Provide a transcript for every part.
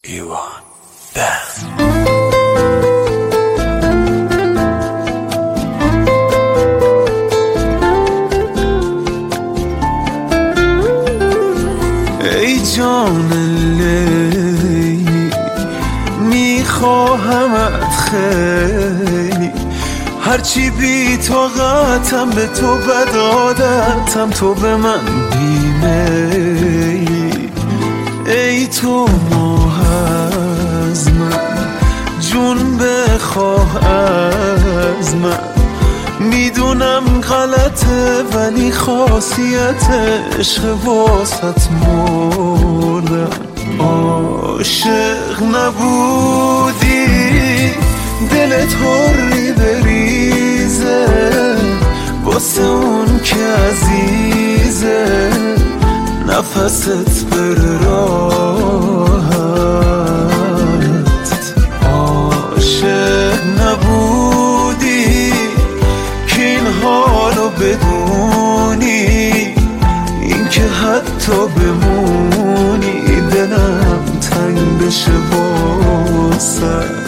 ایوان بند. ای جان لیلی میخواهمت خیلی، هرچی بی طاقتم به تو بد عادتم، تو به من بیمیلی. ای تو ماه از من، جون بخواه از من، میدونم غلطه ولی خاصیت عشق واسط مردم. عاشق نبودی دلت حری بریزه، واسه اون که عزیزه نفست بره راحت. عاشق نبودی که این حالو بدونی، این که حتی بمونی دلم تنگ بشه واسط.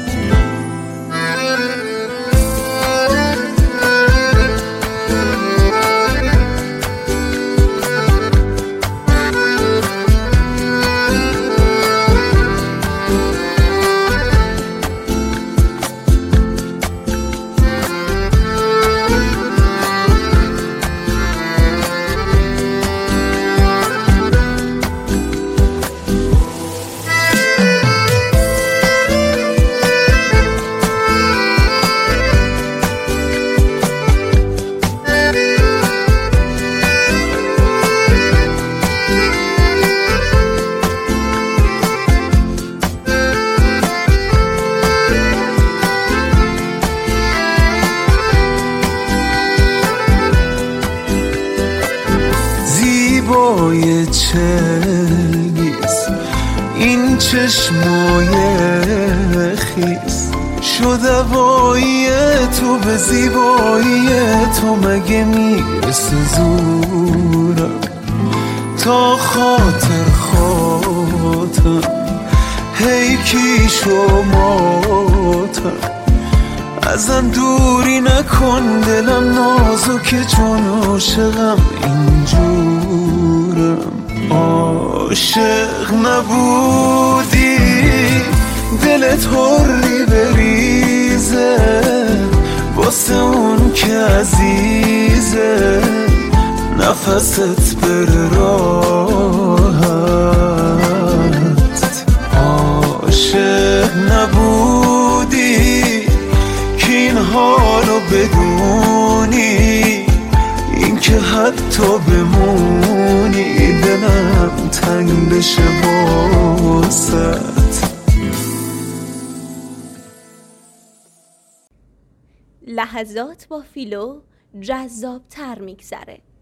زیبای چنگیز این چشمای خیز، شده وای تو به زیبایی تو، مگه میرسه زورم تا خاطر خاطرم هی کی شماتم. ازم دوری نکن دلم نازکه چون عاشقم اینجورم. عاشق نبودی دلت حری بریزه، واسه اون که عزیزه نفست بره راحت. عاشق نبودی که این حالو بدونی، این که حتی بمونی دلم تنگ بشه واسط. لحظات با فیلو جذاب تر میگذره.